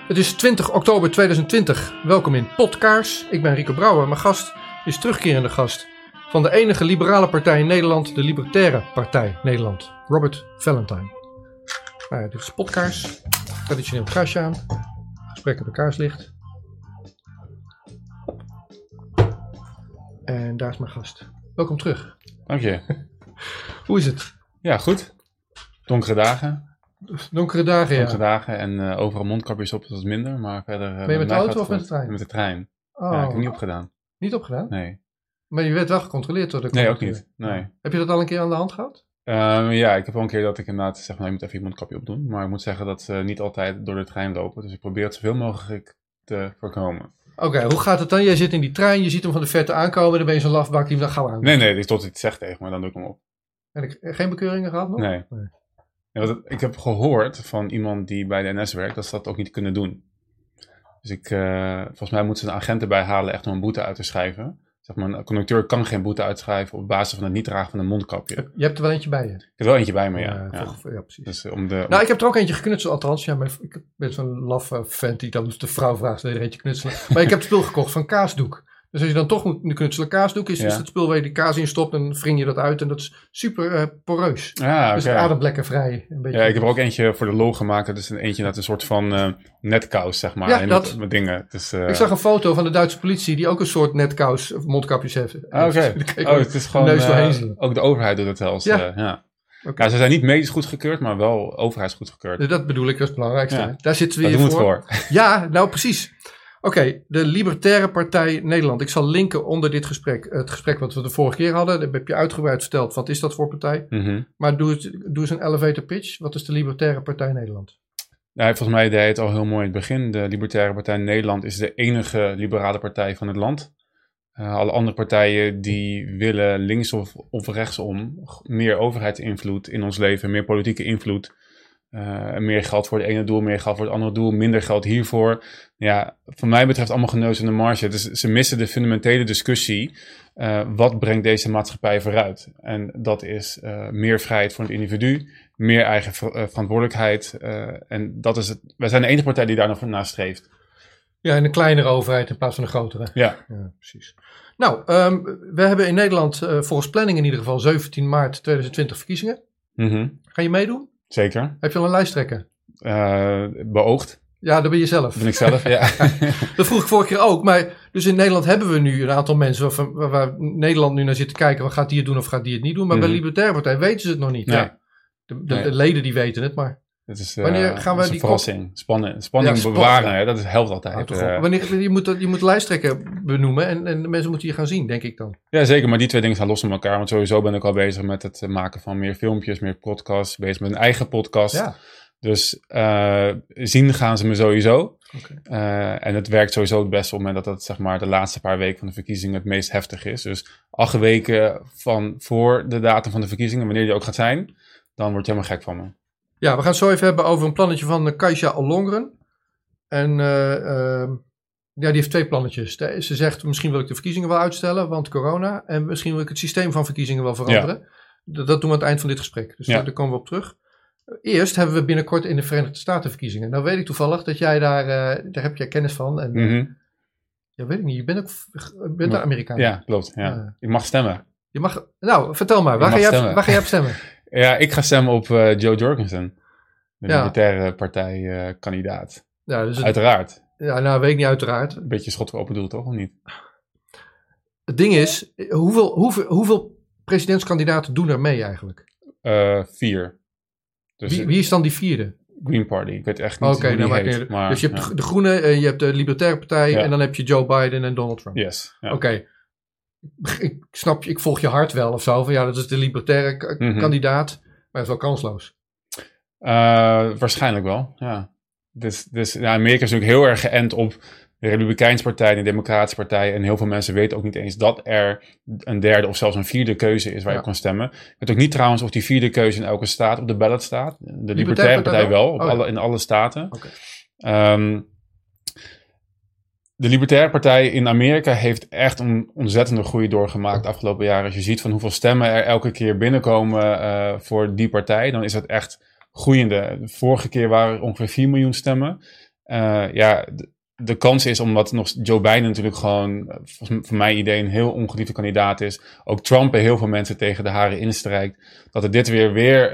Het is 20 oktober 2020. Welkom in Podkaars. Ik ben Rico Brouwer. Mijn gast is terugkerende gast van de enige liberale partij in Nederland, de Libertaire Partij Nederland, Robert Valentine. Nou ja, dit is Podkaars. Traditioneel kaarsje aan. Gesprek op de kaarslicht. En daar is mijn gast. Welkom terug. Dank je. Hoe is het? Ja, goed. Donkere dagen. Donkere dagen, ja. Donkere dagen en overal mondkapjes op, dat is minder. Maar verder... Ben je met de auto of met de trein? Met de trein. Oh. Ja, ik heb het niet opgedaan. Niet opgedaan? Nee. Maar je werd wel gecontroleerd door de Nee, ook niet. Nee. Heb je dat al een keer aan de hand gehad? Ja, ik heb wel een keer dat ik inderdaad zeg, nou, je moet even je mondkapje opdoen. Maar ik moet zeggen dat ze niet altijd door de trein lopen. Dus ik probeer het zoveel mogelijk te voorkomen. Oké, hoe gaat het dan? Jij zit in die trein, je ziet hem van de verte aankomen. Dan ben je zo'n lafbak die hem dan gauw aan. Nee, tot hij het zegt tegen me, dan doe ik hem op. En geen bekeuringen gehad nog? Nee. Ja, ik heb gehoord van iemand die bij de NS werkt, dat ze dat ook niet kunnen doen. Dus volgens mij moeten ze een agent erbij halen echt om een boete uit te schrijven. Zeg maar, een conducteur kan geen boete uitschrijven op basis van het niet dragen van een mondkapje. Je hebt er wel eentje bij je? Ik heb wel eentje bij me, ja. Ja, precies. Dus, Nou, ik heb er ook eentje geknutseld, althans. Ja, maar ik ben zo'n laffe vent die dan de vrouw vraagt, wil je er eentje knutselen? Maar ik heb het spul gekocht van Kaasdoek. Dus als je dan toch moet knutselen, Kaasdoek is het spul waar je die kaas in stopt en wring je dat uit. En dat is super poreus. Ja, dus het ademt lekker vrij. Een beetje. Ja, ik heb er ook eentje voor de lol gemaakt. Dat is eentje dat een soort van netkous, zeg maar. Ja, met dingen. Dus, ik zag een foto van de Duitse politie die ook een soort netkous of mondkapjes heeft. Oké. Het is gewoon neus doorheen zien. Ook de overheid doet het zelfs. Ja. Okay. Ja, ze zijn niet medisch goedgekeurd, maar wel overheidsgoedgekeurd. Dat bedoel ik, dat is het belangrijkste. Ja. Daar zitten we hier voor. Ja, nou precies. Oké, de Libertaire Partij Nederland. Ik zal linken onder dit gesprek. Het gesprek wat we de vorige keer hadden. Daar heb je uitgebreid verteld. Wat is dat voor partij? Mm-hmm. Maar doe eens een elevator pitch. Wat is de Libertaire Partij Nederland? Nou, volgens mij deed het al heel mooi in het begin. De Libertaire Partij Nederland is de enige liberale partij van het land. Alle andere partijen die willen links of rechtsom meer overheidsinvloed in ons leven. Meer politieke invloed. Meer geld voor het ene doel, meer geld voor het andere doel, minder geld hiervoor. Ja, van mij betreft allemaal geneus in de marge. Dus ze missen de fundamentele discussie. Wat brengt deze maatschappij vooruit? En dat is meer vrijheid voor het individu, meer eigen verantwoordelijkheid. En dat is het. Wij zijn de enige partij die daar nog naar streeft. Ja, en een kleinere overheid in plaats van een grotere. Ja precies. Nou, we hebben in Nederland volgens planning in ieder geval 17 maart 2020 verkiezingen. Mm-hmm. Ga je meedoen? Zeker. Heb je al een lijsttrekker? Beoogd. Ja, dat ben je zelf. Dat ben ik zelf, ja. Dat vroeg ik vorige keer ook. Maar dus in Nederland hebben we nu een aantal mensen waar Nederland nu naar zit te kijken. Wat gaat die het doen of gaat die het niet doen? Maar bij de Libertaire Partij weten ze het nog niet. Nee. Ja. De leden die weten het, maar... Het is, wanneer gaan we die verrassing. Spanning bewaren, hè? Dat helpt altijd. Wanneer, je moet lijsttrekker benoemen en de mensen moeten je gaan zien, denk ik dan. Ja, zeker. Maar die twee dingen staan los van elkaar. Want sowieso ben ik al bezig met het maken van meer filmpjes, meer podcasts. Bezig met een eigen podcast. Ja. Dus zien gaan ze me sowieso. Okay. En het werkt sowieso het beste op het moment dat het zeg maar de laatste paar weken van de verkiezingen het meest heftig is. Dus 8 weken van voor de datum van de verkiezingen, wanneer die ook gaat zijn, dan word je helemaal gek van me. Ja, we gaan het zo even hebben over een plannetje van Kajsa Ollongren. En die heeft 2 plannetjes. Ze zegt, misschien wil ik de verkiezingen wel uitstellen, want corona. En misschien wil ik het systeem van verkiezingen wel veranderen. Ja. Dat doen we aan het eind van dit gesprek. Dus daar komen we op terug. Eerst hebben we binnenkort in de Verenigde Staten verkiezingen. Nou weet ik toevallig dat jij daar heb jij kennis van. En, ja, weet ik niet. Je bent een Amerikaan. Ja, klopt. Ja. Ik mag stemmen. Je mag, nou, vertel maar. Waar ga jij op stemmen? Ja, ik ga stemmen op Jo Jorgensen. De Libertaire Partij kandidaat. Ja, dus uiteraard. Ja, nou weet ik niet uiteraard. Een beetje schot voor open doel, toch? Of niet? Het ding is, hoeveel presidentskandidaten doen er mee eigenlijk? 4. Dus wie is dan die 4e? Green Party. Ik weet echt niet hoe die heet. Maar, dus je hebt de Groenen, je hebt de Libertaire Partij en dan heb je Joe Biden en Donald Trump. Yes. Ja. Oké. Ik snap je, ik volg je hart wel of zo. Van ja, dat is de Libertaire kandidaat, maar dat is wel kansloos. Waarschijnlijk wel, ja. Dus Amerika is natuurlijk heel erg geënt op de Republikeinse partij en de Democratische partij. En heel veel mensen weten ook niet eens dat er een derde of zelfs een 4e keuze is waar je kan stemmen. Ik weet ook niet trouwens of die 4e keuze in elke staat op de ballot staat. De Libertaire partij wel, in alle staten. Okay. De Libertaire Partij in Amerika heeft echt een ontzettende groei doorgemaakt de afgelopen jaren. Als je ziet van hoeveel stemmen er elke keer binnenkomen voor die partij, dan is dat echt groeiende. De vorige keer waren er ongeveer 4 miljoen stemmen. De kans is, omdat nog Joe Biden natuurlijk gewoon, voor mijn idee, een heel ongeliefde kandidaat is. Ook Trump heel veel mensen tegen de haren instrijkt. Dat het dit weer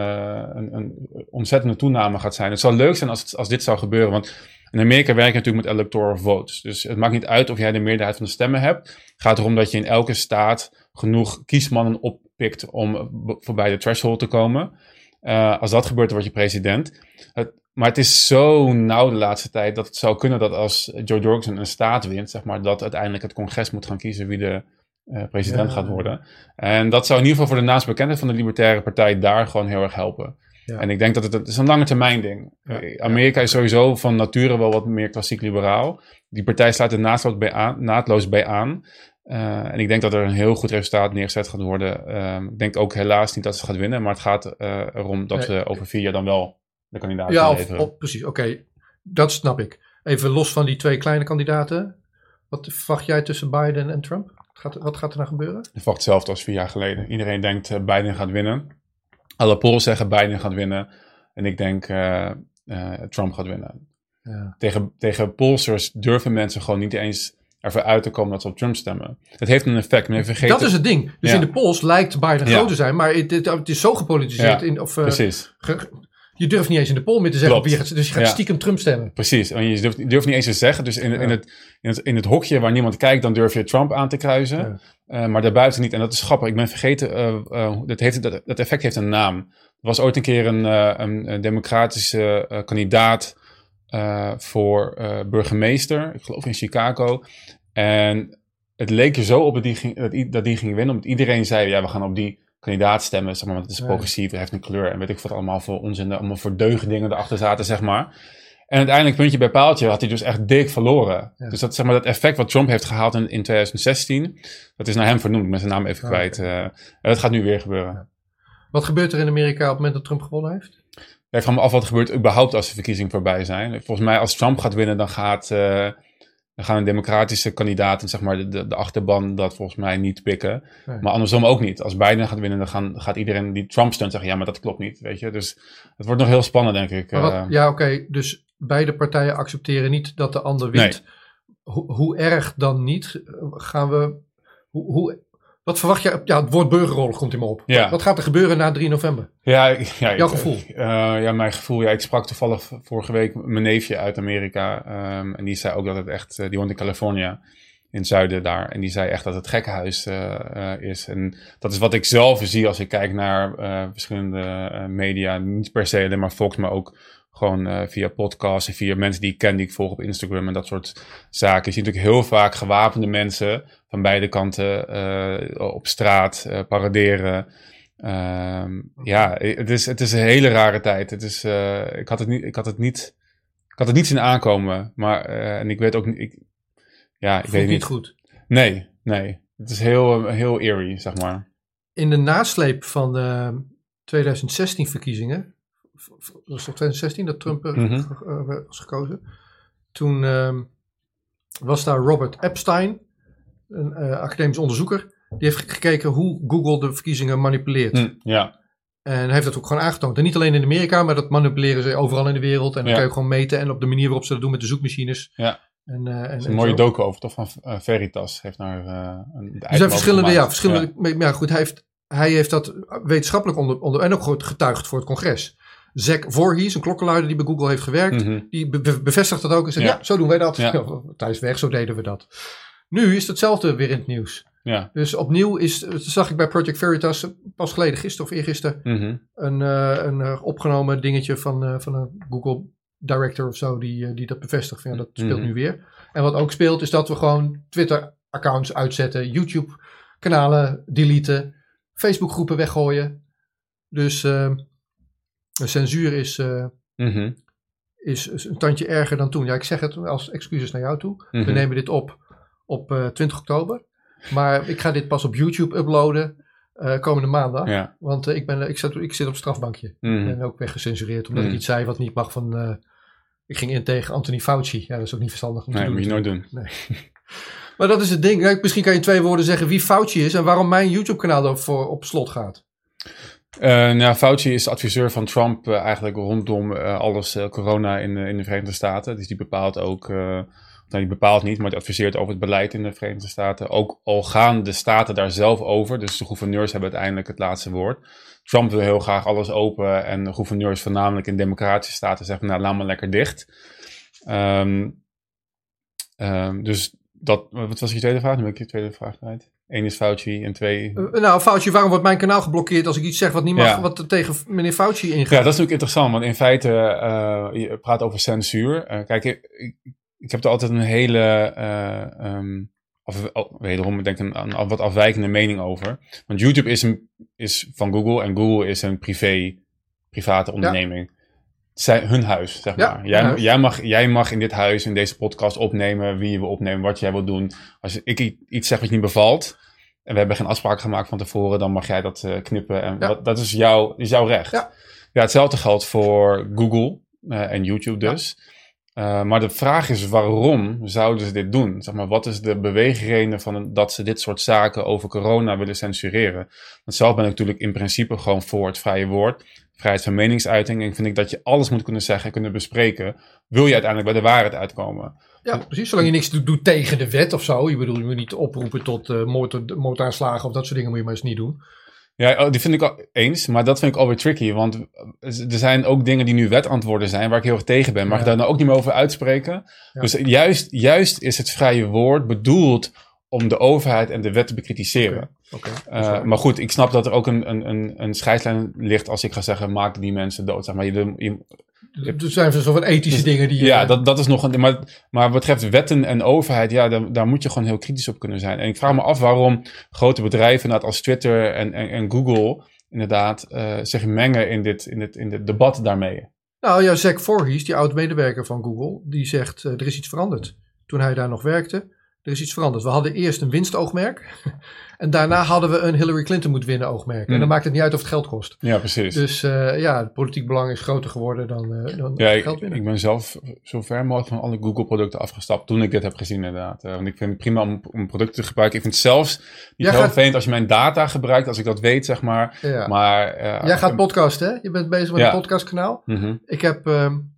een ontzettende toename gaat zijn. Het zou leuk zijn als dit zou gebeuren. Want in Amerika werk je natuurlijk met electoral votes. Dus het maakt niet uit of jij de meerderheid van de stemmen hebt. Het gaat erom dat je in elke staat genoeg kiesmannen oppikt om voorbij de threshold te komen. Als dat gebeurt, dan word je president. Maar het is zo nauw de laatste tijd dat het zou kunnen dat als Joe Jorgensen een staat wint, zeg maar, dat uiteindelijk het congres moet gaan kiezen wie de president gaat worden. En dat zou in ieder geval voor de naamsbekendheid van de Libertaire Partij daar gewoon heel erg helpen. Ja. En ik denk dat het is een lange termijn ding. Amerika is sowieso van nature wel wat meer klassiek liberaal. Die partij sluit er naadloos bij aan. En ik denk dat er een heel goed resultaat neergezet gaat worden. Ik denk ook helaas niet dat ze gaat winnen, maar het gaat erom dat ze over 4 jaar dan wel de kandidaten leveren. Precies. Oké, dat snap ik. Even los van die 2 kleine kandidaten. Wat verwacht jij tussen Biden en Trump? Wat gaat er nou gebeuren? Ik verwacht hetzelfde als 4 jaar geleden. Iedereen denkt Biden gaat winnen. Alle polls zeggen Biden gaat winnen. En ik denk Trump gaat winnen. Ja. Tegen pollsters durven mensen gewoon niet eens ervoor uit te komen dat ze op Trump stemmen. Het heeft een effect. Maar dat is het ding. Dus in de polls lijkt Biden groot te zijn. Maar het is zo gepolitiseerd. Precies. Je durft niet eens in de poll meer te zeggen. Dus je gaat stiekem Trump stemmen. Precies. En je durft niet eens te zeggen. Dus in het hokje waar niemand kijkt, dan durf je Trump aan te kruisen. Ja. Maar daarbuiten niet. En dat is grappig. Ik ben vergeten, dat effect heeft een naam. Er was ooit een keer een democratische kandidaat voor burgemeester. Ik geloof in Chicago. En het leek er zo op dat die ging winnen. Omdat iedereen zei, we gaan op die kandidaat stemmen, zeg maar, want het is progressief, het heeft een kleur en weet ik wat allemaal voor onzin, allemaal voor deugdingen erachter zaten, zeg maar. En uiteindelijk, puntje bij paaltje, had hij dus echt dik verloren. Ja. Dus dat effect wat Trump heeft gehaald in 2016, dat is naar hem vernoemd, ik ben zijn naam even kwijt. En dat gaat nu weer gebeuren. Ja. Wat gebeurt er in Amerika op het moment dat Trump gewonnen heeft? Ik vraag me af wat er gebeurt überhaupt als de verkiezingen voorbij zijn. Volgens mij, als Trump gaat winnen, dan gaan een democratische kandidaat, zeg maar, de achterban dat volgens mij niet pikken. Nee. Maar andersom ook niet. Als Biden gaat winnen, dan gaat iedereen die Trump steunt zeggen, ja, maar dat klopt niet, weet je. Dus het wordt nog heel spannend, denk ik. Dus beide partijen accepteren niet dat de ander wint. Nee. Hoe erg dan niet? Gaan we... Wat verwacht je? Ja, het woord burgeroorlog komt in me op. Ja. Wat gaat er gebeuren na 3 november? Jouw gevoel? Mijn gevoel. Ja, ik sprak toevallig vorige week mijn neefje uit Amerika. En die zei ook dat het echt... die woont in Californië, in het zuiden daar. En die zei echt dat het gekkenhuis is. En dat is wat ik zelf zie als ik kijk naar verschillende media. Niet per se alleen maar Fox, maar ook gewoon via podcasts en via mensen die ik ken, die ik volg op Instagram en dat soort zaken. Je ziet natuurlijk heel vaak gewapende mensen van beide kanten op straat paraderen. Het is een hele rare tijd. Het is, ik had het niet zien aankomen. Maar en ik weet ook niet. Ik weet niet goed. Nee. Het is heel eerie, zeg maar. In de nasleep van de 2016 verkiezingen. Dat was toch 2016 dat Trump was gekozen. Toen was daar Robert Epstein, een academisch onderzoeker. Die heeft gekeken hoe Google de verkiezingen manipuleert. Ja. En hij heeft dat ook gewoon aangetoond. En niet alleen in Amerika, maar dat manipuleren ze overal in de wereld. En dat kan je gewoon meten. En op de manier waarop ze dat doen met de zoekmachines. Ja. Er is een mooie docu over, toch? Van Veritas. Heeft naar er zijn verschillende. Maar goed, hij heeft dat wetenschappelijk onder en ook getuigd voor het congres. Zach Voorhees, een klokkenluider die bij Google heeft gewerkt, die bevestigt dat ook en zegt, zo doen wij dat. Ja. Tijdens weg, zo deden we dat. Nu is hetzelfde weer in het nieuws. Ja. Dus opnieuw zag ik bij Project Veritas pas geleden, gisteren of eergisteren, een opgenomen dingetje van een Google director of zo die dat bevestigt. Ja, dat speelt nu weer. En wat ook speelt is dat we gewoon Twitter-accounts uitzetten, YouTube-kanalen deleten, Facebook-groepen weggooien. Dus de censuur is een tandje erger dan toen. Ja, ik zeg het als excuses naar jou toe. We nemen dit op 20 oktober. Maar ik ga dit pas op YouTube uploaden komende maandag. Ja. Want ik zit op strafbankje. Ik ben ook weggecensureerd omdat ik iets zei wat niet mag van... ik ging in tegen Anthony Fauci. Ja, dat is ook niet verstandig om te doen. Nee, moet je nooit doen. Nee. Maar dat is het ding. Misschien kan je in 2 woorden zeggen wie Fauci is en waarom mijn YouTube kanaal op slot gaat. Fauci is adviseur van Trump eigenlijk rondom alles corona in de Verenigde Staten. Dus die bepaalt ook, die bepaalt niet, maar die adviseert over het beleid in de Verenigde Staten. Ook al gaan de staten daar zelf over, dus de gouverneurs hebben uiteindelijk het laatste woord. Trump wil heel graag alles open en de gouverneurs voornamelijk in democratische staten zeggen, nou laat maar lekker dicht. Dus dat, wat was je tweede vraag? Nu ben ik je tweede vraag kwijt. 1 is Fauci en 2... Fauci, waarom wordt mijn kanaal geblokkeerd als ik iets zeg wat niet mag, wat er tegen meneer Fauci ingaat? Ja, dat is natuurlijk interessant, want in feite, je praat over censuur. Kijk, ik heb er altijd een hele, wederom denk ik een wat afwijkende mening over. Want YouTube is van Google en Google is een private onderneming. Het is hun huis, zeg maar. Jij mag in dit huis, in deze podcast opnemen wie je wil opnemen, wat jij wil doen. Als ik iets zeg wat je niet bevalt, en we hebben geen afspraak gemaakt van tevoren, dan mag jij dat knippen. En dat is jouw recht. Ja, hetzelfde geldt voor Google en YouTube dus. Maar de vraag is, waarom zouden ze dit doen? Zeg maar, wat is de beweegreden dat ze dit soort zaken over corona willen censureren? Want zelf ben ik natuurlijk in principe gewoon voor het vrije woord, vrijheid van meningsuiting. En vind ik dat je alles moet kunnen zeggen en kunnen bespreken. Wil je uiteindelijk bij de waarheid uitkomen? Ja, precies. Zolang je niks doet tegen de wet of zo. Je bedoelt, je moet niet oproepen tot moordaanslagen of dat soort dingen moet je maar eens niet doen. Ja, die vind ik al eens, maar dat vind ik alweer tricky. Want er zijn ook dingen die nu wetantwoorden zijn waar ik heel erg tegen ben. Mag ik daar nou ook niet meer over uitspreken? Ja. Dus juist is het vrije woord bedoeld om de overheid en de wet te bekritiseren. Okay. Maar goed, ik snap dat er ook een scheidslijn ligt als ik ga zeggen, maak die mensen dood. Zeg maar, er zijn zo van ethische dingen die... Ja, dat is nog een... Maar wat betreft wetten en overheid, daar moet je gewoon heel kritisch op kunnen zijn. En ik vraag me af waarom grote bedrijven inderdaad als Twitter en Google inderdaad zich mengen in dit debat daarmee. Nou ja, Zach Voorhees, die oud-medewerker van Google, die zegt, er is iets veranderd. Toen hij daar nog werkte, er is iets veranderd. We hadden eerst een winstoogmerk. En daarna hadden we een Hillary Clinton moet winnen oogmerk. En dan maakt het niet uit of het geld kost. Ja, precies. Dus het politiek belang is groter geworden dan geld winnen. Ik ben zelf zo ver mogelijk van alle Google producten afgestapt toen ik dit heb gezien inderdaad. Want ik vind het prima om producten te gebruiken. Ik vind het zelfs niet heel vervelend als je mijn data gebruikt, als ik dat weet, zeg maar. Ja. Maar jij gaat podcasten, hè? Je bent bezig met een podcastkanaal. Mm-hmm. Ik heb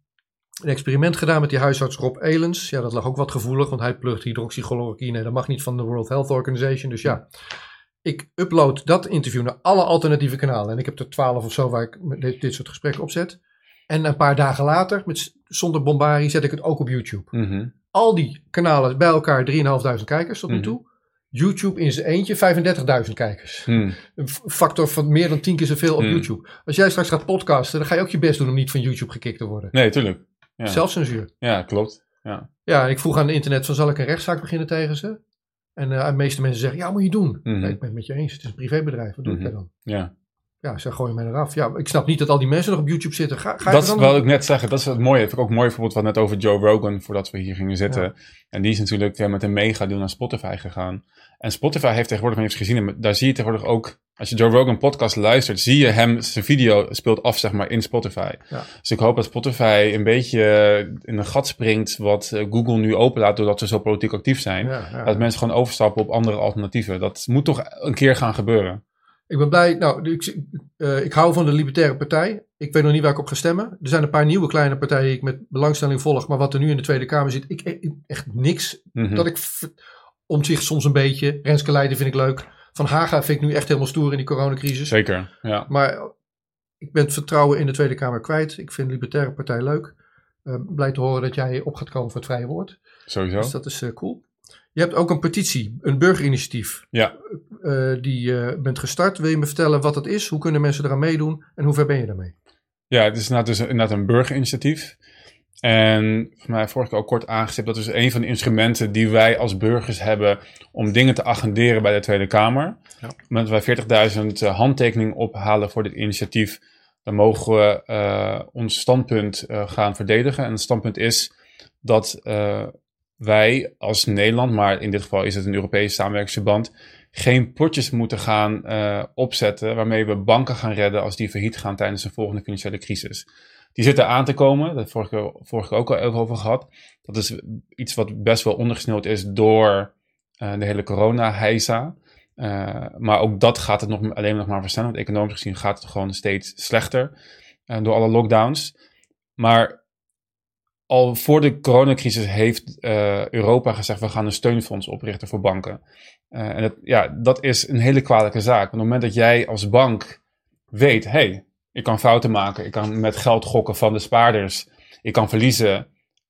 een experiment gedaan met die huisarts Rob Elens. Ja, dat lag ook wat gevoelig, want hij plugt hydroxychloroquine. Dat mag niet van de World Health Organization. Dus ja, ik upload dat interview naar alle alternatieve kanalen. En ik heb er 12 of zo waar ik dit soort gesprekken op zet. En een paar dagen later, zonder bombarie, zet ik het ook op YouTube. Mm-hmm. Al die kanalen bij elkaar 3.500 kijkers tot nu toe. YouTube in zijn eentje 35.000 kijkers. Een factor van meer dan 10 keer zoveel op YouTube. Als jij straks gaat podcasten, dan ga je ook je best doen om niet van YouTube gekikt te worden. Nee, tuurlijk. Ja. Zelfcensuur. Ja, klopt. Ja, ik vroeg aan het internet van zal ik een rechtszaak beginnen tegen ze? En de meeste mensen zeggen, ja, moet je doen. Nee, ik ben het met je eens. Het is een privébedrijf. Wat doe ik daar dan? Ja, ze gooien mij eraf. Ja, ik snap niet dat al die mensen nog op YouTube zitten. Dat is wat ik net zeggen. Dat is het mooie. Dat vind ik ook mooi bijvoorbeeld wat net over Joe Rogan, voordat we hier gingen zitten. Ja. En die is natuurlijk met een mega doen naar Spotify gegaan. En Spotify heeft tegenwoordig, even gezien, daar zie je tegenwoordig ook, als je Joe Rogan podcast luistert, zie je zijn video speelt af, zeg maar, in Spotify. Ja. Dus ik hoop dat Spotify een beetje in een gat springt wat Google nu openlaat, doordat ze zo politiek actief zijn. Dat mensen gewoon overstappen op andere alternatieven. Dat moet toch een keer gaan gebeuren. Ik ben blij. Nou, ik hou van de Libertaire Partij. Ik weet nog niet waar ik op ga stemmen. Er zijn een paar nieuwe kleine partijen die ik met belangstelling volg. Maar wat er nu in de Tweede Kamer zit, ik echt niks. Dat ik Omtzigt soms een beetje. Renske Leijden vind ik leuk. Van Haga vind ik nu echt helemaal stoer in die coronacrisis. Zeker, ja. Maar ik ben het vertrouwen in de Tweede Kamer kwijt. Ik vind de Libertaire Partij leuk. Blij te horen dat jij op gaat komen voor het vrije woord. Sowieso. Dus dat is cool. Je hebt ook een petitie, een burgerinitiatief. Ja. Die bent gestart. Wil je me vertellen wat dat is? Hoe kunnen mensen eraan meedoen? En hoe ver ben je daarmee? Ja, het is inderdaad een burgerinitiatief. En voor mij vorige keer ook kort aangestipt. Dat is een van de instrumenten die wij als burgers hebben om dingen te agenderen bij de Tweede Kamer. Ja. Met wij 40.000 handtekeningen ophalen voor dit initiatief, dan mogen we ons standpunt gaan verdedigen. En het standpunt is dat wij als Nederland, maar in dit geval is het een Europese samenwerkingsverband, geen potjes moeten gaan opzetten waarmee we banken gaan redden als die failliet gaan tijdens een volgende financiële crisis. Die zitten aan te komen, dat heb ik vorige keer ook al even over gehad. Dat is iets wat best wel ondergesneeuwd is door de hele corona-heisa. Maar ook dat gaat het alleen nog maar versnellen. Want economisch gezien gaat het gewoon steeds slechter door alle lockdowns. Maar al voor de coronacrisis heeft Europa gezegd, we gaan een steunfonds oprichten voor banken. En dat is een hele kwalijke zaak. Op het moment dat jij als bank weet, ik kan fouten maken, ik kan met geld gokken van de spaarders, ik kan verliezen.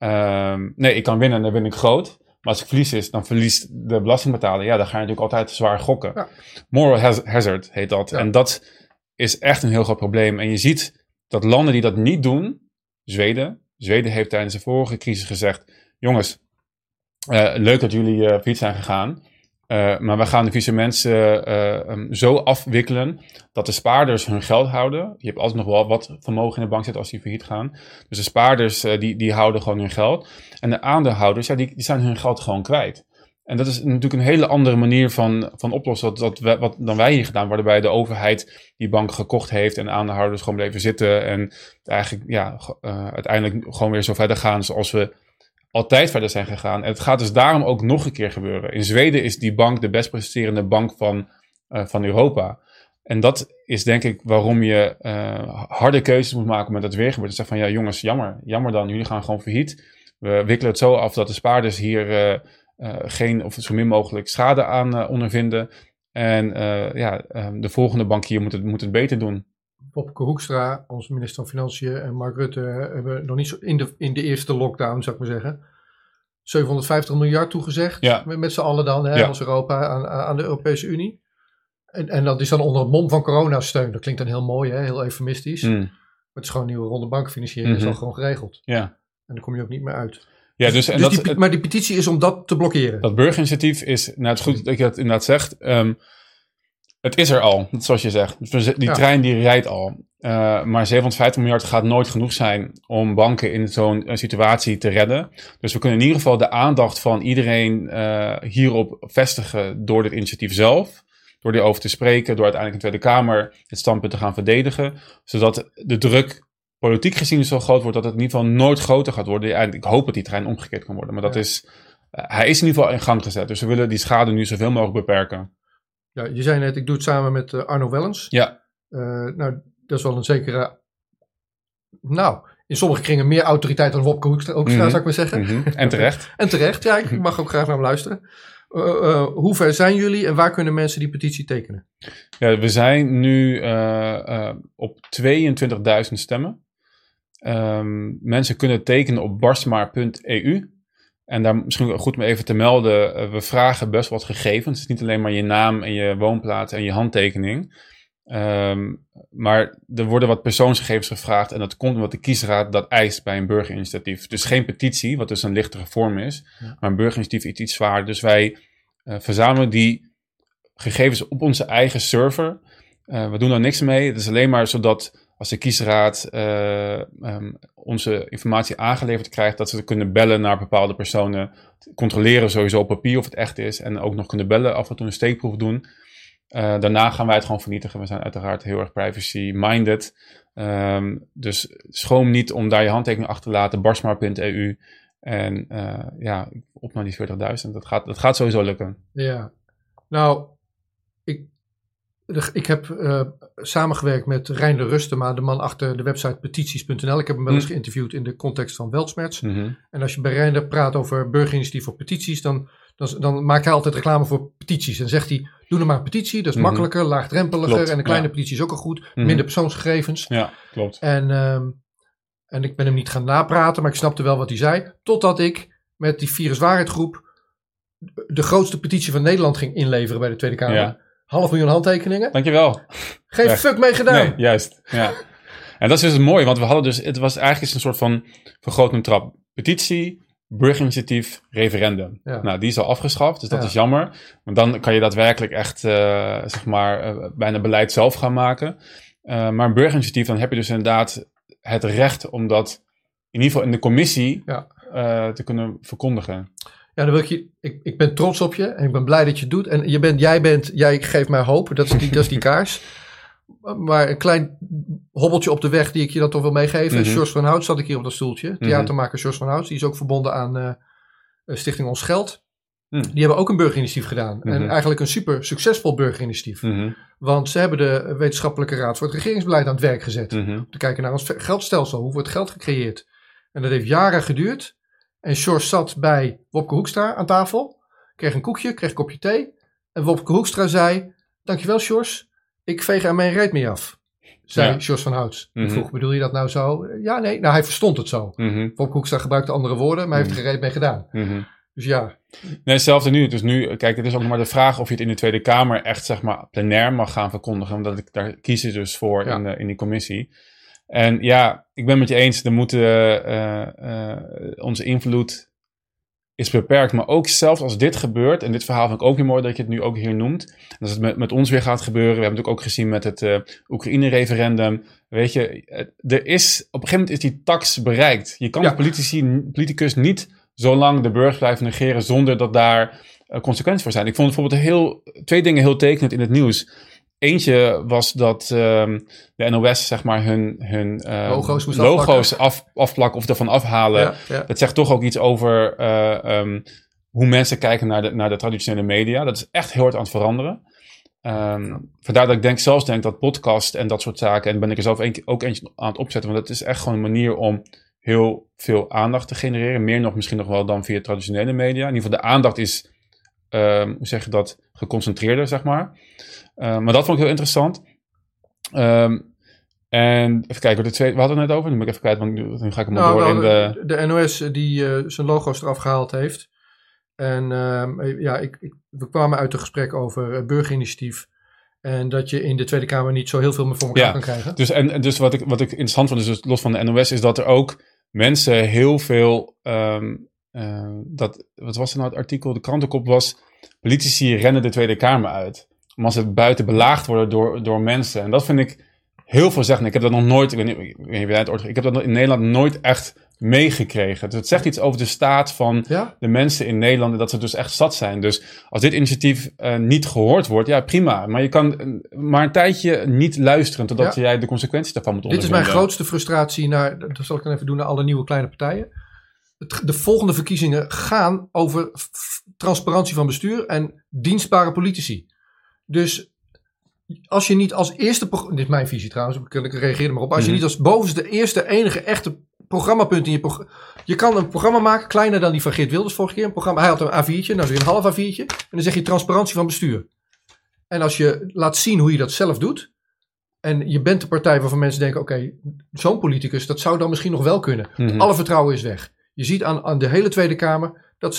Ik kan winnen en dan win ik groot. Maar als ik verlies dan verliest de belastingbetaler. Ja, dan ga je natuurlijk altijd zwaar gokken. Ja. Moral hazard heet dat. Ja. En dat is echt een heel groot probleem. En je ziet dat landen die dat niet doen, Zweden heeft tijdens de vorige crisis gezegd, jongens, leuk dat jullie failliet zijn gegaan. Maar we gaan de faillissementen zo afwikkelen dat de spaarders hun geld houden. Je hebt altijd nog wel wat vermogen in de bank zitten als die failliet gaan. Dus de spaarders die houden gewoon hun geld. En de aandeelhouders, die zijn hun geld gewoon kwijt. En dat is natuurlijk een hele andere manier van oplossen dan wij hier gedaan. Waarbij de overheid die bank gekocht heeft en de aandeelhouders gewoon bleven zitten. En eigenlijk uiteindelijk gewoon weer zo verder gaan zoals we altijd verder zijn gegaan. En het gaat dus daarom ook nog een keer gebeuren. In Zweden is die bank de best presterende bank van Europa. En dat is denk ik waarom je harde keuzes moet maken met dat weer gebeurt. En zeg van, ja jongens, jammer dan. Jullie gaan gewoon failliet. We wikkelen het zo af dat de spaarders hier geen of zo min mogelijk schade aan ondervinden. En de volgende bank hier moet het beter doen. Wopke Hoekstra, onze minister van Financiën, en Mark Rutte hebben nog niet zo in de eerste lockdown, zou ik maar zeggen, 750 miljard toegezegd. Met z'n allen dan, als Europa, aan de Europese Unie. En dat is dan onder het mom van coronasteun. Dat klinkt dan heel mooi, heel eufemistisch. Maar het is gewoon een nieuwe ronde bankenfinanciering. Dat is al gewoon geregeld. Ja. En daar kom je ook niet meer uit. Ja, maar die petitie is om dat te blokkeren. Dat burgerinitiatief is, het is goed dat je dat inderdaad zegt. Het is er al, zoals je zegt. Die trein die rijdt al. Maar 750 miljard gaat nooit genoeg zijn om banken in zo'n situatie te redden. Dus we kunnen in ieder geval de aandacht van iedereen hierop vestigen door dit initiatief zelf. Door hierover te spreken, door uiteindelijk in de Tweede Kamer het standpunt te gaan verdedigen. Zodat de druk politiek gezien zo groot wordt dat het in ieder geval nooit groter gaat worden. En ik hoop dat die trein omgekeerd kan worden. Maar dat is, hij is in ieder geval in gang gezet. Dus we willen die schade nu zoveel mogelijk beperken. Ja, je zei net, ik doe het samen met Arno Wellens. Ja. Dat is wel een zekere, in sommige kringen meer autoriteit dan Wopke Hoekstra, zou ik maar zeggen. Mm-hmm. En terecht. En terecht, ja, ik mag ook graag naar hem luisteren. Hoe ver zijn jullie en waar kunnen mensen die petitie tekenen? Ja, we zijn nu op 22.000 stemmen. Mensen kunnen tekenen op barstmaar.eu. En daar misschien goed om even te melden, we vragen best wat gegevens. Het is niet alleen maar je naam en je woonplaats en je handtekening. Maar er worden wat persoonsgegevens gevraagd en dat komt omdat de kiesraad dat eist bij een burgerinitiatief. Dus geen petitie, wat dus een lichtere vorm is, maar een burgerinitiatief is iets zwaarder. Dus wij verzamelen die gegevens op onze eigen server. We doen daar niks mee. Het is alleen maar zodat als de kiesraad onze informatie aangeleverd krijgt, dat ze kunnen bellen naar bepaalde personen, controleren sowieso op papier of het echt is en ook nog kunnen bellen, af en toe een steekproef doen. Daarna gaan wij het gewoon vernietigen. We zijn uiteraard heel erg privacy-minded. Dus schroom niet om daar je handtekening achter te laten. Barstmaar.eu. En op naar die 40.000. Dat gaat sowieso lukken. Ja. Nou, ik heb samengewerkt met Reiner Rustema, de man achter de website petities.nl. Ik heb hem wel eens geïnterviewd in de context van Weltsmerts. Mm-hmm. En als je bij Reiner praat over burgerinitiatief voor petities, dan maakt hij altijd reclame voor petities. En zegt hij, doe nou maar een petitie, dat is makkelijker, laagdrempeliger. Klopt, en een kleine petitie is ook al goed. Minder persoonsgegevens. Ja, klopt. En ik ben hem niet gaan napraten, maar ik snapte wel wat hij zei. Totdat ik met die viruswaarheidsgroep de grootste petitie van Nederland ging inleveren bij de Tweede Kamer. Ja. 500.000 handtekeningen. Dankjewel. Geen fuck mee gedaan. Nee, juist. Ja. En dat is dus mooi, want we hadden dus, het was eigenlijk een soort van vergrootende trap. Petitie, burgerinitiatief, referendum. Ja. Nou, die is al afgeschaft, dus dat is jammer. Want dan kan je daadwerkelijk echt, bijna beleid zelf gaan maken. Maar een burgerinitiatief, dan heb je dus inderdaad het recht om dat in ieder geval in de commissie te kunnen verkondigen. Ja, dan wil ik ben trots op je en ik ben blij dat je het doet. En jij geeft mij hoop, dat is die kaars. Maar een klein hobbeltje op de weg die ik je dan toch wil meegeven. Mm-hmm. George van Hout zat ik hier op dat stoeltje. Theatermaker George van Hout, die is ook verbonden aan Stichting Ons Geld. Die hebben ook een burgerinitiatief gedaan. En eigenlijk een super succesvol burgerinitiatief. Want ze hebben de Wetenschappelijke Raad voor het Regeringsbeleid aan het werk gezet. Om te kijken naar ons geldstelsel. Hoe wordt geld gecreëerd? En dat heeft jaren geduurd. En Sjors zat bij Wopke Hoekstra aan tafel. Kreeg een koekje, kreeg een kopje thee. En Wopke Hoekstra zei... Dankjewel Sjors, ik veeg er mijn reet mee af. Zei Sjors van Houts. Ik vroeg, bedoel je dat nou zo? Ja, nee. Nou, hij verstond het zo. Wopke Hoekstra gebruikte andere woorden, maar hij heeft er gereed mee gedaan. Dus ja. Nee, hetzelfde nu. Dus nu, kijk, het is ook nog maar de vraag of je het in de Tweede Kamer echt, zeg maar, plenair mag gaan verkondigen. Omdat daar kiezen dus voor in die commissie. En ja, ik ben met je eens, er moeten onze invloed is beperkt. Maar ook zelfs als dit gebeurt, en dit verhaal vind ik ook weer mooi dat je het nu ook hier noemt. En als het met ons weer gaat gebeuren, we hebben het ook gezien met het Oekraïne-referendum. Weet je, op een gegeven moment is die tax bereikt. Je kan politicus niet zo lang de burger blijven negeren zonder dat daar consequenties voor zijn. Ik vond bijvoorbeeld twee dingen heel tekenend in het nieuws. Eentje was dat de NOS, zeg maar, hun logo's afplakken of ervan afhalen. Ja. Dat zegt toch ook iets over hoe mensen kijken naar de traditionele media. Dat is echt heel hard aan het veranderen. Vandaar dat ik zelfs denk dat podcast en dat soort zaken, en ben ik er zelf ook eentje aan het opzetten, want dat is echt gewoon een manier om heel veel aandacht te genereren. Meer nog misschien nog wel dan via traditionele media. In ieder geval de aandacht is, hoe zeg je dat, geconcentreerder, zeg maar. Maar dat vond ik heel interessant. En even kijken, we hadden het net over. Nu moet ik even kijken, want nu ga ik hem door in de... De NOS die zijn logo's eraf gehaald heeft. En we kwamen uit een gesprek over burgerinitiatief. En dat je in de Tweede Kamer niet zo heel veel meer voor elkaar kan krijgen. Dus wat ik interessant vond, dus los van de NOS, is dat er ook mensen heel veel... wat was er nou het artikel? De krantenkop was... Politici rennen de Tweede Kamer uit. Omdat ze buiten belaagd worden door mensen. En dat vind ik heel veelzeggend. Ik heb dat nog nooit... Ik heb dat in Nederland nooit echt meegekregen. Dus het zegt iets over de staat van de mensen in Nederland. En dat ze dus echt zat zijn. Dus als dit initiatief niet gehoord wordt, ja prima. Maar je kan maar een tijdje niet luisteren totdat jij de consequenties daarvan moet ondervinden. Dit is mijn grootste frustratie dat zal ik dan even doen naar alle nieuwe kleine partijen. De volgende verkiezingen gaan over transparantie van bestuur en dienstbare politici. Dus als je niet als eerste... Dit is mijn visie trouwens, ik reageer er maar op. Als je niet als bovenste, eerste, enige echte programmapunt in je programma... Je kan een programma maken, kleiner dan die van Geert Wilders vorige keer. Een programma, hij had een A4'tje, nou weer een half A4'tje. En dan zeg je transparantie van bestuur. En als je laat zien hoe je dat zelf doet... En je bent de partij waarvan mensen denken... Oké, zo'n politicus, dat zou dan misschien nog wel kunnen. Alle vertrouwen is weg. Je ziet aan de hele Tweede Kamer dat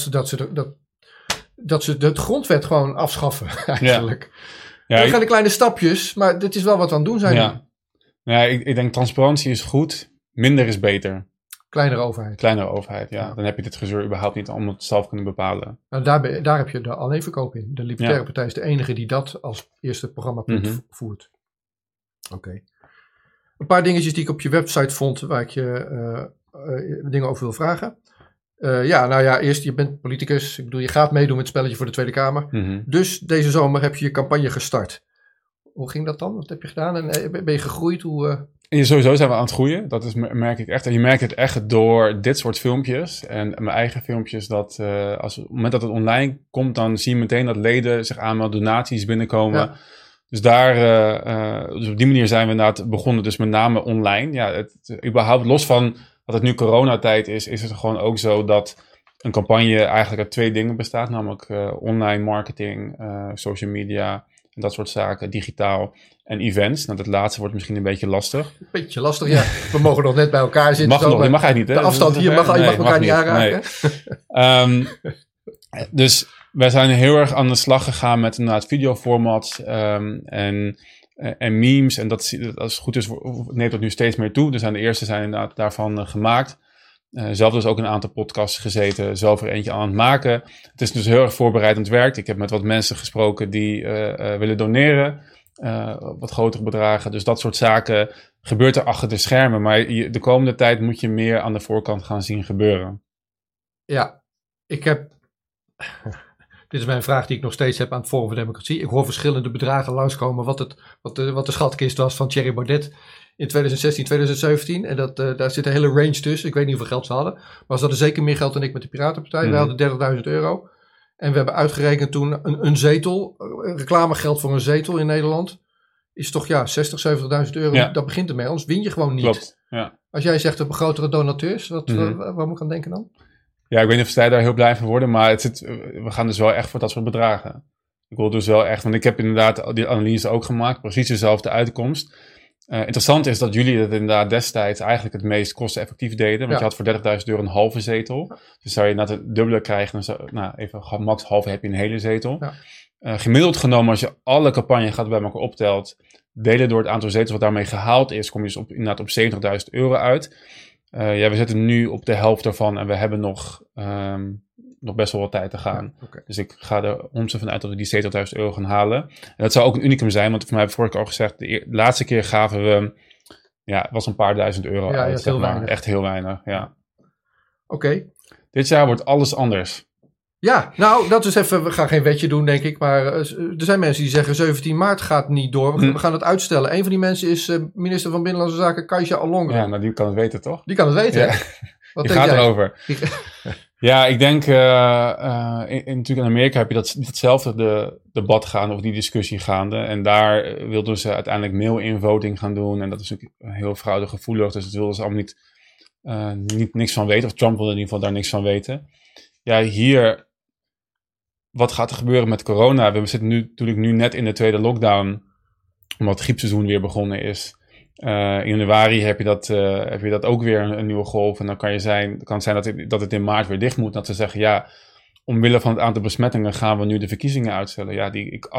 ze de grondwet gewoon afschaffen, eigenlijk. Dat gaan de kleine stapjes, maar dit is wel wat we aan het doen zijn. Ja, ik denk transparantie is goed, minder is beter. Kleinere overheid. Ja. Dan heb je dit gezeur überhaupt niet om het zelf kunnen bepalen. Nou, daar heb je de alleenverkoop in. De Libertaire Partij is de enige die dat als eerste programmapunt voert. Oké. Een paar dingetjes die ik op je website vond, waar ik je dingen over wil vragen. Eerst, je bent politicus. Ik bedoel, je gaat meedoen met het spelletje voor de Tweede Kamer. Dus deze zomer heb je je campagne gestart. Hoe ging dat dan? Wat heb je gedaan? En ben je gegroeid? Sowieso zijn we aan het groeien. Dat merk ik echt. En je merkt het echt door dit soort filmpjes. En mijn eigen filmpjes. Dat op het moment dat het online komt, dan zie je meteen dat leden zich aanmelden, donaties binnenkomen. Ja. Dus dus op die manier zijn we inderdaad begonnen. Dus met name online. Ja, überhaupt los van dat het nu coronatijd is het gewoon ook zo dat een campagne eigenlijk uit twee dingen bestaat. Namelijk online marketing, social media en dat soort zaken, digitaal en events. Nou, dat laatste wordt misschien een beetje lastig. Een beetje lastig, ja. We mogen nog net bij elkaar zitten. Je mag eigenlijk niet, hè? De afstand hier, je mag elkaar niet aanraken. Nee. Dus wij zijn heel erg aan de slag gegaan met inderdaad videoformats en memes. En dat als het goed is, neemt dat nu steeds meer toe. Dus de eerste zijn inderdaad daarvan gemaakt. Zelf dus ook een aantal podcasts gezeten. Zelf er eentje aan het maken. Het is dus heel erg voorbereidend werk. Ik heb met wat mensen gesproken die willen doneren. Wat grotere bedragen. Dus dat soort zaken gebeurt er achter de schermen. Maar de komende tijd moet je meer aan de voorkant gaan zien gebeuren. Ja, dit is mijn vraag die ik nog steeds heb aan het Forum voor Democratie. Ik hoor verschillende bedragen langskomen wat de schatkist was van Thierry Baudet in 2016, 2017. En daar zit een hele range tussen. Ik weet niet hoeveel geld ze hadden. Maar ze hadden zeker meer geld dan ik met de Piratenpartij. Wij hadden €30.000. En we hebben uitgerekend toen een zetel, reclamegeld voor een zetel in Nederland, is toch 60.000, 70.000 euro. Ja. Dat begint ermee, anders win je gewoon niet. Klopt, ja. Als jij zegt een grotere donateurs, waar moet ik aan denken dan? Ja, ik weet niet of zij daar heel blij van worden, maar we gaan dus wel echt voor dat soort bedragen. Ik wil dus wel echt, want ik heb inderdaad die analyse ook gemaakt, precies dezelfde uitkomst. Interessant is dat jullie het inderdaad destijds eigenlijk het meest kosteneffectief deden. Want je had voor 30.000 euro een halve zetel. Dus zou je inderdaad het dubbele krijgen, dan even max halve heb je een hele zetel. Ja. Gemiddeld genomen, als je alle campagne gaat bij elkaar optelt, delen door het aantal zetels wat daarmee gehaald is, kom je dus inderdaad op 70.000 euro uit. We zitten nu op de helft daarvan en we hebben nog best wel wat tijd te gaan. Ja, okay. Dus ik ga er vanuit dat we die 70.000 euro gaan halen. En dat zou ook een unicum zijn, want voor mij heb ik vorige keer al gezegd, de laatste keer gaven we, het was een paar duizend euro uit, zeg maar. Echt heel weinig, ja. Oké. Dit jaar wordt alles anders. Ja, nou, dat is even, we gaan geen wetje doen, denk ik, maar er zijn mensen die zeggen 17 maart gaat niet door, we gaan het uitstellen. Een van die mensen is minister van Binnenlandse Zaken, Kajsa Ollongren. Ja, nou die kan het weten, toch? Die kan het weten, ja. Wat die gaat jij? Erover. Ja, ik denk, natuurlijk in Amerika heb je datzelfde debat gaande of die discussie gaande. En daar wilden ze uiteindelijk mail-in voting gaan doen. En dat is natuurlijk heel fraudegevoelig, dus dat wilden ze allemaal niks van weten. Of Trump wilde in ieder geval daar niks van weten. Ja, hier, wat gaat er gebeuren met corona? We zitten natuurlijk nu net in de tweede lockdown, omdat het griepseizoen weer begonnen is. In januari heb je dat ook weer een nieuwe golf. En dan kan het zijn dat het in maart weer dicht moet. Dat ze zeggen, omwille van het aantal besmettingen gaan we nu de verkiezingen uitstellen. Ja,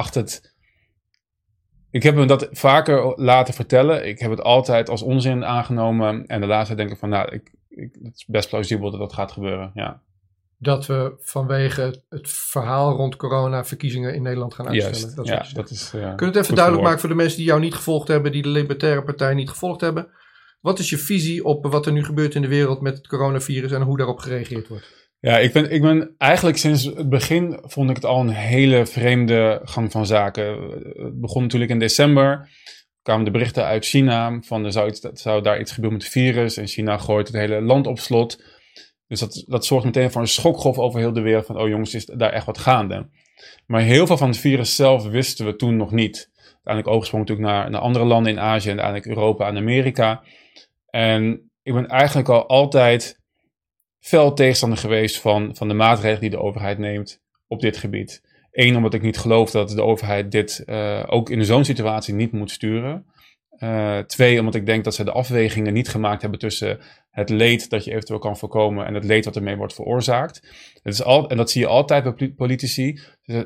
ik heb me dat vaker laten vertellen. Ik heb het altijd als onzin aangenomen. En de laatste denk ik van, het is best plausibel dat gaat gebeuren, ja. Dat we vanwege het verhaal rond corona verkiezingen in Nederland gaan uitstellen. Juist, dat is. Kun je het even duidelijk maken voor de mensen die jou niet gevolgd hebben, die de Libertaire Partij niet gevolgd hebben? Wat is je visie op wat er nu gebeurt in de wereld met het coronavirus en hoe daarop gereageerd wordt? Ja, ik ben eigenlijk sinds het begin vond ik het al een hele vreemde gang van zaken. Het begon natuurlijk in december. Kwamen de berichten uit China van er zou daar iets gebeuren met het virus. En China gooit het hele land op slot. Dus dat zorgt meteen voor een schokgolf over heel de wereld van, oh jongens, is daar echt wat gaande. Maar heel veel van het virus zelf wisten we toen nog niet. Uiteindelijk overgesprongen natuurlijk naar andere landen in Azië en uiteindelijk Europa en Amerika. En ik ben eigenlijk al altijd fel tegenstander geweest van de maatregelen die de overheid neemt op dit gebied. 1, omdat ik niet geloof dat de overheid dit ook in zo'n situatie niet moet sturen. 2, omdat ik denk dat ze de afwegingen niet gemaakt hebben tussen het leed dat je eventueel kan voorkomen en het leed wat ermee wordt veroorzaakt. En dat zie je altijd bij politici.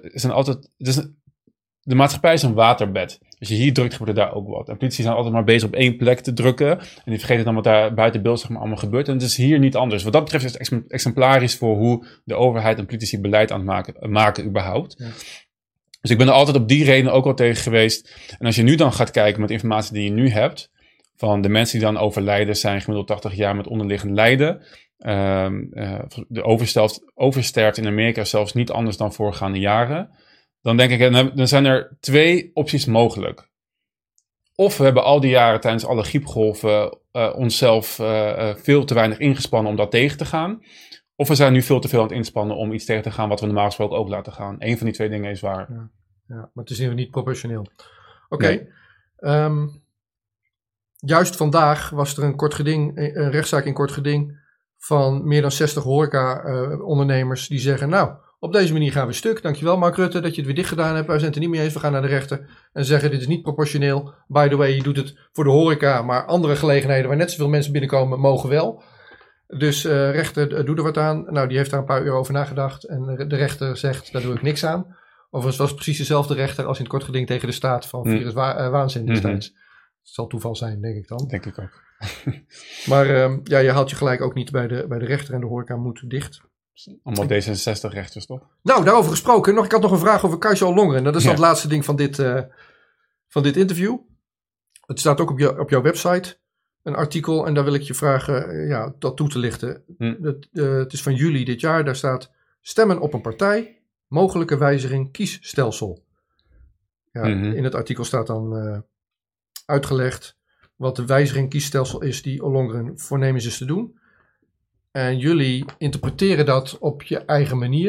De maatschappij is een waterbed. Als je hier drukt, gebeurt er daar ook wat. En politici zijn altijd maar bezig op één plek te drukken. En die vergeten dan wat daar buiten beeld allemaal gebeurt. En het is hier niet anders. Wat dat betreft is het exemplarisch voor hoe de overheid en politici beleid aan het maken überhaupt. Ja. Dus ik ben er altijd op die reden ook wel tegen geweest. En als je nu dan gaat kijken met informatie die je nu hebt, van de mensen die dan overlijden zijn gemiddeld 80 jaar met onderliggend lijden. De oversterft in Amerika zelfs niet anders dan voorgaande jaren. Dan denk ik, dan zijn er 2 opties mogelijk. Of we hebben al die jaren tijdens alle griepgolven onszelf veel te weinig ingespannen om dat tegen te gaan. Of we zijn nu veel te veel aan het inspannen om iets tegen te gaan wat we normaal gesproken ook laten gaan. Eén van die 2 dingen is waar. Ja, maar het is niet proportioneel. Oké. Nee. Juist vandaag was er een rechtszaak in kort geding van meer dan 60 horeca-ondernemers die zeggen, nou, op deze manier gaan we stuk. Dankjewel Mark Rutte dat je het weer dicht gedaan hebt. Wij zijn het er niet mee eens. We gaan naar de rechter en zeggen dit is niet proportioneel. By the way, je doet het voor de horeca, maar andere gelegenheden waar net zoveel mensen binnenkomen mogen wel. Dus rechter, doe er wat aan. Nou, die heeft daar een paar uur over nagedacht. En de rechter zegt, daar doe ik niks aan. Overigens was het precies dezelfde rechter als in het kort geding tegen de staat van virus waanzin destijds. Het zal toeval zijn, denk ik dan. Denk ik ook. Maar je haalt je gelijk ook niet bij de rechter en de horeca moet dicht. Allemaal D66-rechters, toch? Nou, daarover gesproken. Ik had nog een vraag over Kajsa Ollongren. Dat is dan het laatste ding van dit interview. Het staat ook op jouw website. Een artikel. En daar wil ik je vragen dat toe te lichten. Het is van juli dit jaar. Daar staat stemmen op een partij. Mogelijke wijziging kiesstelsel. Ja, in het artikel staat dan uitgelegd wat de wijziging kiesstelsel is die Ollongren voornemens is te doen. En jullie interpreteren dat op je eigen manier.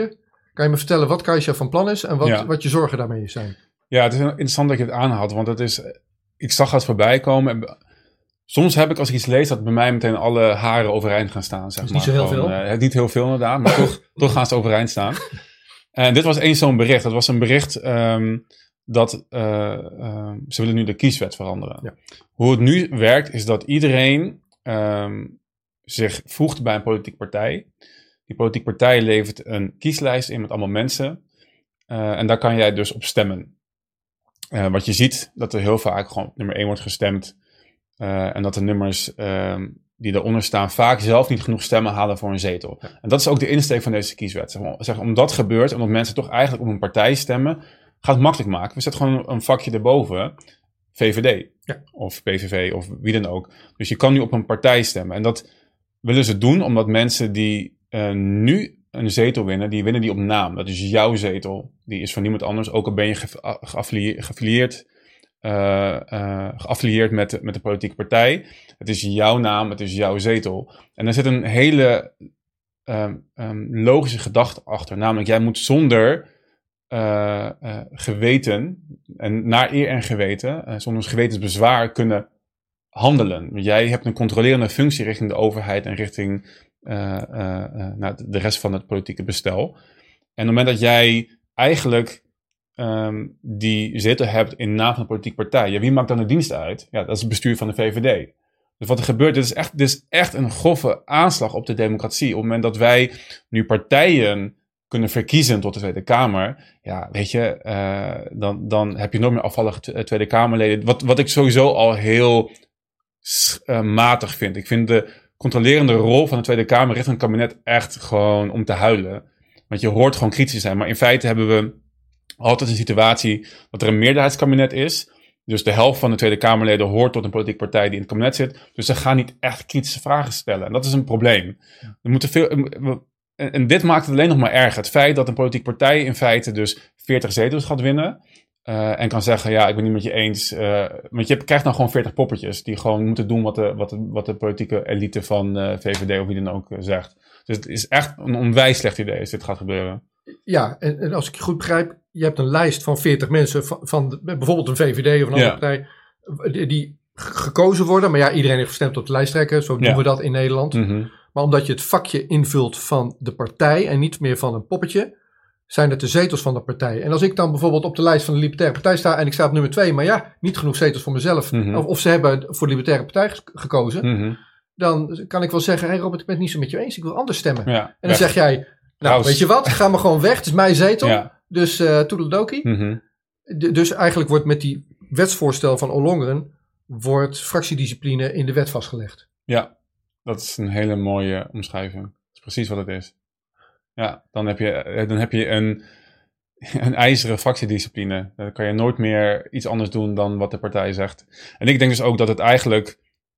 Kan je me vertellen wat Caysa van plan is en wat je zorgen daarmee zijn? Ja, het is interessant dat je het aanhaalt, want ik zag het voorbij komen. En soms heb ik, als ik iets lees, dat bij mij meteen alle haren overeind gaan staan. Zeg maar. Niet zo heel veel? Niet heel veel inderdaad, maar toch gaan ze overeind staan. En dit was eens zo'n bericht. Dat was een bericht dat ze willen nu de kieswet veranderen. Ja. Hoe het nu werkt, is dat iedereen zich voegt bij een politieke partij. Die politieke partij levert een kieslijst in met allemaal mensen. En daar kan jij dus op stemmen. Wat je ziet, dat er heel vaak gewoon nummer 1 wordt gestemd. En dat de nummers die eronder staan vaak zelf niet genoeg stemmen halen voor een zetel. Ja. En dat is ook de insteek van deze kieswet. Omdat dat gebeurt, omdat mensen toch eigenlijk op een partij stemmen, gaat het makkelijk maken. We zetten gewoon een vakje erboven, VVD of PVV of wie dan ook. Dus je kan nu op een partij stemmen. En dat willen ze doen omdat mensen die nu een zetel winnen, die winnen die op naam. Dat is jouw zetel. Die is van niemand anders. Ook al ben je geaffilieerd met de politieke partij. Het is jouw naam, het is jouw zetel. En er zit een hele logische gedachte achter. Namelijk, jij moet zonder geweten, en naar eer en geweten, zonder gewetensbezwaar kunnen handelen. Jij hebt een controlerende functie richting de overheid en richting de rest van het politieke bestel. En op het moment dat jij eigenlijk die zetel hebt in naam van de politieke partij, wie maakt dan de dienst uit? Ja, dat is het bestuur van de VVD. Dus wat er gebeurt, dit is echt een grove aanslag op de democratie. Op het moment dat wij nu partijen kunnen verkiezen tot de Tweede Kamer, ja, weet je, dan heb je nog meer afvallige Tweede Kamerleden. Wat ik sowieso al heel matig vind. Ik vind de controlerende rol van de Tweede Kamer richting het kabinet echt gewoon om te huilen. Want je hoort gewoon kritisch te zijn. Maar in feite hebben we altijd een situatie dat er een meerderheidskabinet is. Dus de helft van de Tweede Kamerleden hoort tot een politieke partij die in het kabinet zit. Dus ze gaan niet echt kritische vragen stellen. En dat is een probleem. We moeten en dit maakt het alleen nog maar erger. Het feit dat een politieke partij in feite dus 40 zetels gaat winnen. En kan zeggen, ja, ik ben niet met je eens. Want je krijgt dan gewoon 40 poppetjes die gewoon moeten doen wat de politieke elite van VVD of wie dan ook zegt. Dus het is echt een onwijs slecht idee als dit gaat gebeuren. Ja, en als ik je goed begrijp, je hebt een lijst van 40 mensen van bijvoorbeeld een VVD of een andere partij die gekozen worden. Maar ja, iedereen heeft gestemd op de lijsttrekker, zo noemen we dat in Nederland. Mm-hmm. Maar omdat je het vakje invult van de partij en niet meer van een poppetje, zijn het de zetels van de partij. En als ik dan bijvoorbeeld op de lijst van de Libertaire Partij sta en ik sta op nummer 2, maar ja, niet genoeg zetels voor mezelf, of ze hebben voor de Libertaire Partij gekozen, dan kan ik wel zeggen, hey Robert, ik ben het niet zo met je eens, ik wil anders stemmen. Ja, en dan zeg jij, nou, weet je wat, ga maar gewoon weg, het is mijn zetel, dus toedeledokie. Dus eigenlijk wordt met die wetsvoorstel van Ollongren, wordt fractiediscipline in de wet vastgelegd. Ja, dat is een hele mooie omschrijving. Dat is precies wat het is. Ja, dan heb je een ijzeren fractiediscipline. Dan kan je nooit meer iets anders doen dan wat de partij zegt. En ik denk dus ook dat het eigenlijk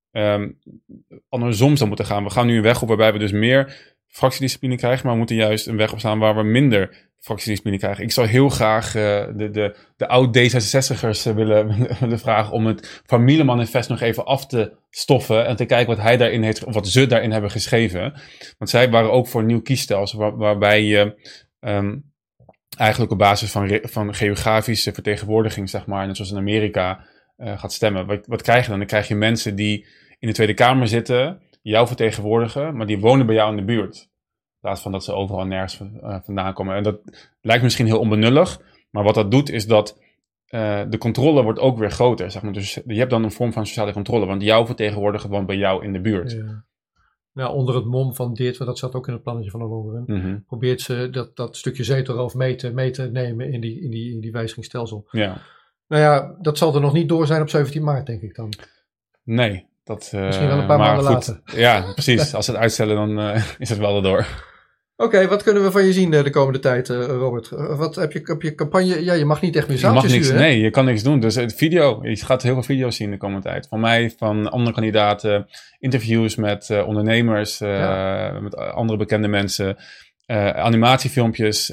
andersom zou moeten gaan. We gaan nu een weg op waarbij we dus meer fractiediscipline krijgen, maar we moeten juist een weg op staan waar we minder fractiediscipline krijgen. Ik zou heel graag de oud-D66'ers willen vragen om het familiemanifest nog even af te stoffen en te kijken wat hij daarin heeft, of wat ze daarin hebben geschreven. Want zij waren ook voor een nieuw kiesstelsel waarbij je eigenlijk op basis van geografische vertegenwoordiging, zeg maar, net zoals in Amerika, gaat stemmen. Wat krijg je dan? Dan krijg je mensen die in de Tweede Kamer zitten, jou vertegenwoordigen, maar die wonen bij jou in de buurt. In plaats van dat ze overal nergens vandaan komen. En dat lijkt misschien heel onbenullig, maar wat dat doet is dat de controle wordt ook weer groter. Zeg maar. Dus je hebt dan een vorm van sociale controle, want jouw vertegenwoordiger woont bij jou in de buurt. Ja. Nou, onder het mom van dit, want dat zat ook in het plannetje van Ollongren, probeert ze dat stukje zetelroof mee te nemen in die wijzigingsstelsel. Ja. Nou ja, dat zal er nog niet door zijn op 17 maart, denk ik dan. Nee. Misschien wel een paar maanden later. Ja, precies. Als ze het uitstellen, dan is het wel erdoor. Oké, wat kunnen we van je zien de komende tijd, Robert? Wat heb je campagne? Ja, je mag niet echt meer zaaltjes sturen. Nee, je kan niks doen. Dus je gaat heel veel video's zien de komende tijd. Van mij, van andere kandidaten, interviews met ondernemers, met andere bekende mensen, animatiefilmpjes.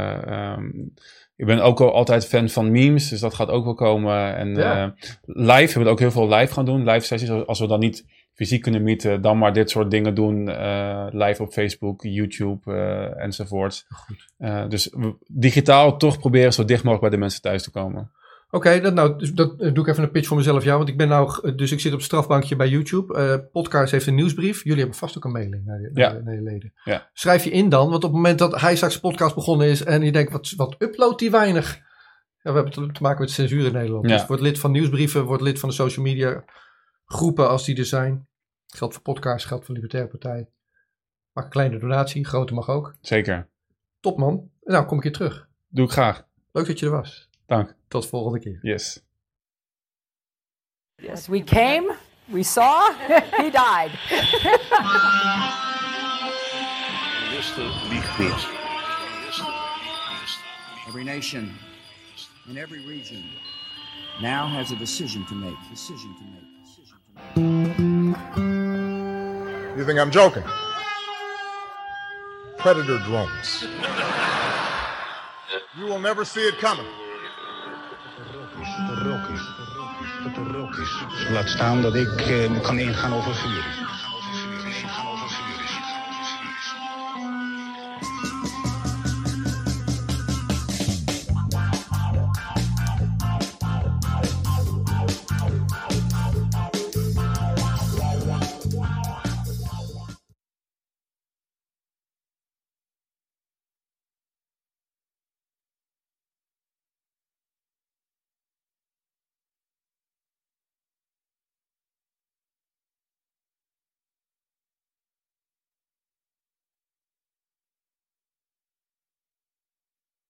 Ik ben ook altijd fan van memes, dus dat gaat ook wel komen. En live, we willen ook heel veel live gaan doen. Live sessies, als we dan niet fysiek kunnen meeten, dan maar dit soort dingen doen. Live op Facebook, YouTube enzovoort. Dus digitaal toch proberen zo dicht mogelijk bij de mensen thuis te komen. Oké, dat doe ik even een pitch voor mezelf. Ja, want ik zit op het strafbankje bij YouTube. Podcast heeft een nieuwsbrief. Jullie hebben vast ook een mailing naar je leden. Ja. Schrijf je in dan, want op het moment dat hij straks podcast begonnen is en je denkt, wat uploadt die weinig? Ja, we hebben te maken met censuur in Nederland. Dus word lid van nieuwsbrieven, word lid van de social media groepen als die er zijn. Geldt voor podcasts, geldt voor Libertaire Partij. Maak een kleine donatie, grote mag ook. Zeker. Top man. Nou, kom ik hier terug. Doe ik graag. Leuk dat je er was. Dank. Tot de volgende keer. Yes. Yes, we came, we saw, he died. Every nation in every region now has a decision to make. You think I'm joking? Predator drones. You will never see it coming. Laat staan dat ik kan ingaan over vuur.